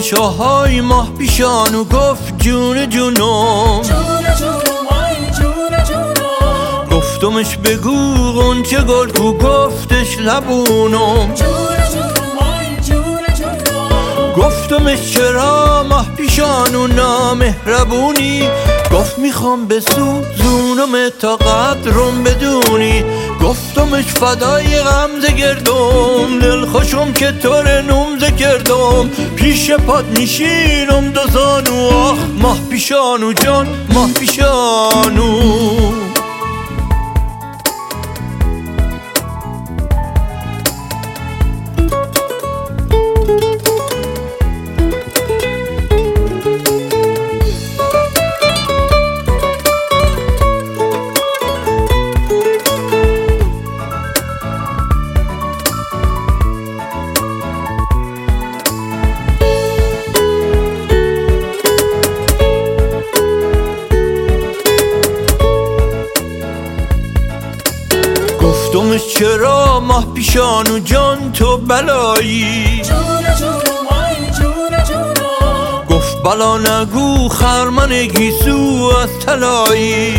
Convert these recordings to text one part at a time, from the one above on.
شاهای ماه پیشانو گفت جون جونم، گفتمش بگو غنچه گل کو، گفتش لبونم. گفتمش چرا ماه پیشانو نامهربونی، گفت میخوام بسوزونم تا قدرم بدونی. گفتمش فدای غمزه گردم، دل خوشم که طور نومزه کردم. پیش پات میشینم دو زانو، آخ ماه پیشانو جان ماه پیشانو. گفتمش چرا ماه پیشانو جان تو بلایی، گفت بلا نگو خرمن گیسو از طلایی.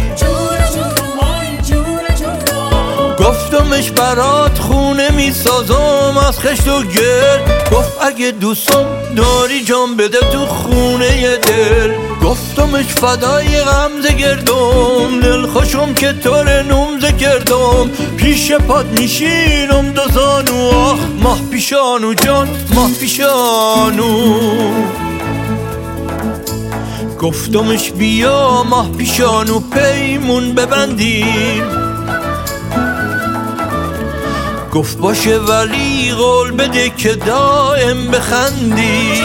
گفتمش برات خونه میسازم از خشت و گرد، گفت اگه دوستم داری جان بده تو خونه دل. گفتمش فدای غمزه گردم، دل خوشم که طور نومزه کردم. پیش پات میشینم دو زانو، آخ ماه پیشانو جان ماه پیشانو. گفتمش بیا ماه پیشانو پیمون ببندیم، گفت باشه ولی قول بده که دائم بخندی.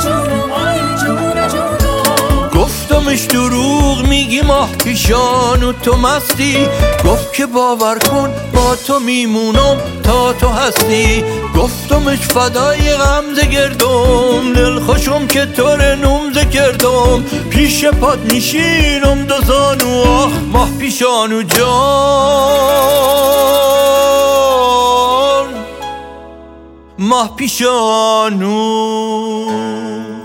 گفتمش دروغ میگی ماه پیشانو تو مستی، گفت که باور کن با تو میمونم تا تو هستی. گفتمش فدای غمزه گردم، دل خوشم که طور نومزه کردم. پیش پات میشینم دو زانو، آخ ماه پیشانو جان ماه پیشانو.